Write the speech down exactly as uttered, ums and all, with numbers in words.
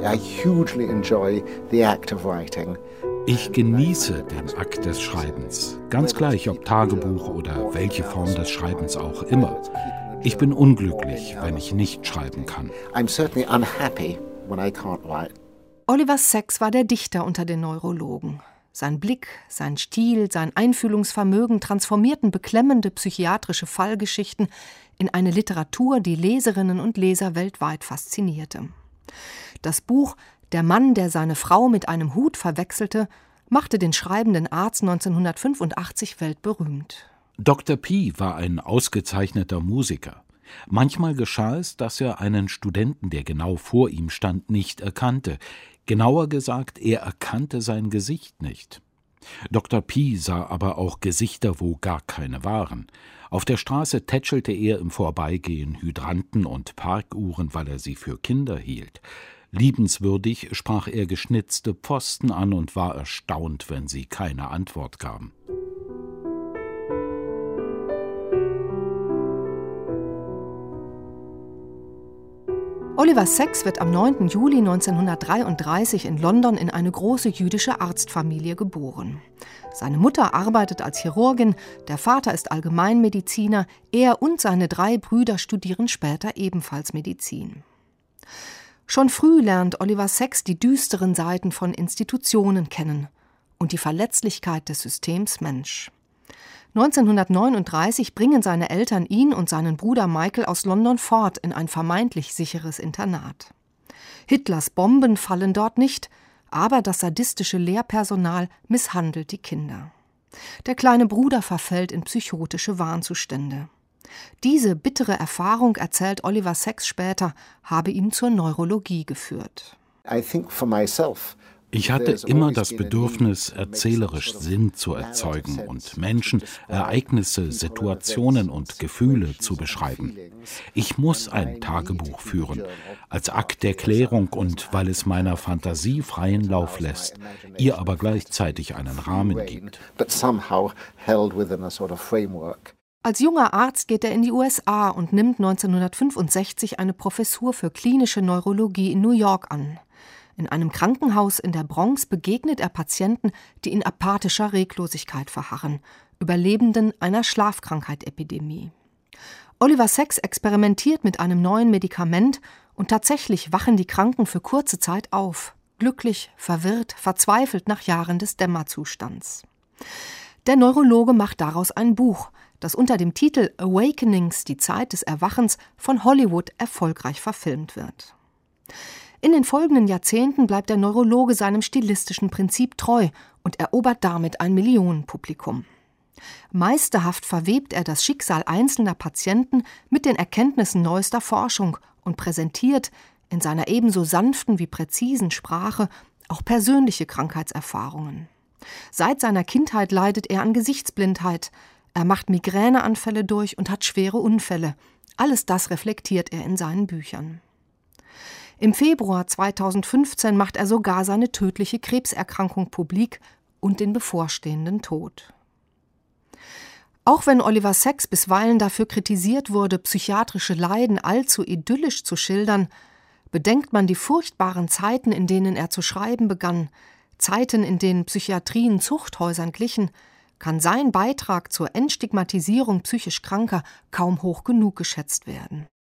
I hugely enjoy the act of writing. Ich genieße den Akt des Schreibens, ganz gleich ob Tagebuch oder welche Form des Schreibens auch immer. Ich bin unglücklich, wenn ich nicht schreiben kann. I'm certainly unhappy when I can't write. Oliver Sacks war der Dichter unter den Neurologen. Sein Blick, sein Stil, sein Einfühlungsvermögen transformierten beklemmende psychiatrische Fallgeschichten in eine Literatur, die Leserinnen und Leser weltweit faszinierte. Das Buch »Der Mann, der seine Frau mit einem Hut verwechselte« machte den schreibenden Arzt neunzehnhundertfünfundachtzig weltberühmt. Doktor P. war ein ausgezeichneter Musiker. Manchmal geschah es, dass er einen Studenten, der genau vor ihm stand, nicht erkannte. Genauer gesagt, er erkannte sein Gesicht nicht. Doktor P. sah aber auch Gesichter, wo gar keine waren. Auf der Straße tätschelte er im Vorbeigehen Hydranten und Parkuhren, weil er sie für Kinder hielt. Liebenswürdig sprach er geschnitzte Pfosten an und war erstaunt, wenn sie keine Antwort gaben. Oliver Sacks wird am neunten Juli neunzehnhundertdreiunddreißig in London in eine große jüdische Arztfamilie geboren. Seine Mutter arbeitet als Chirurgin, der Vater ist Allgemeinmediziner, er und seine drei Brüder studieren später ebenfalls Medizin. Schon früh lernt Oliver Sacks die düsteren Seiten von Institutionen kennen und die Verletzlichkeit des Systems Mensch. neunzehnhundertneununddreißig bringen seine Eltern ihn und seinen Bruder Michael aus London fort in ein vermeintlich sicheres Internat. Hitlers Bomben fallen dort nicht, aber das sadistische Lehrpersonal misshandelt die Kinder. Der kleine Bruder verfällt in psychotische Wahnzustände. Diese bittere Erfahrung, erzählt Oliver Sacks später, habe ihn zur Neurologie geführt. I think for myself, Ich hatte immer das Bedürfnis, erzählerisch Sinn zu erzeugen und Menschen, Ereignisse, Situationen und Gefühle zu beschreiben. Ich muss ein Tagebuch führen, als Akt der Klärung und weil es meiner Fantasie freien Lauf lässt, ihr aber gleichzeitig einen Rahmen gibt. Als junger Arzt geht er in die U S A und nimmt neunzehnhundertfünfundsechzig eine Professur für klinische Neurologie in New York an. In einem Krankenhaus in der Bronx begegnet er Patienten, die in apathischer Reglosigkeit verharren, Überlebenden einer Schlafkrankheit-Epidemie. Oliver Sacks experimentiert mit einem neuen Medikament und tatsächlich wachen die Kranken für kurze Zeit auf, glücklich, verwirrt, verzweifelt nach Jahren des Dämmerzustands. Der Neurologe macht daraus ein Buch, das unter dem Titel Awakenings, die Zeit des Erwachens, von Hollywood erfolgreich verfilmt wird. In den folgenden Jahrzehnten bleibt der Neurologe seinem stilistischen Prinzip treu und erobert damit ein Millionenpublikum. Meisterhaft verwebt er das Schicksal einzelner Patienten mit den Erkenntnissen neuester Forschung und präsentiert in seiner ebenso sanften wie präzisen Sprache auch persönliche Krankheitserfahrungen. Seit seiner Kindheit leidet er an Gesichtsblindheit, er macht Migräneanfälle durch und hat schwere Unfälle. Alles das reflektiert er in seinen Büchern. Im Februar zweitausendfünfzehn macht er sogar seine tödliche Krebserkrankung publik und den bevorstehenden Tod. Auch wenn Oliver Sacks bisweilen dafür kritisiert wurde, psychiatrische Leiden allzu idyllisch zu schildern, bedenkt man die furchtbaren Zeiten, in denen er zu schreiben begann, Zeiten, in denen Psychiatrien Zuchthäusern glichen, kann sein Beitrag zur Entstigmatisierung psychisch Kranker kaum hoch genug geschätzt werden.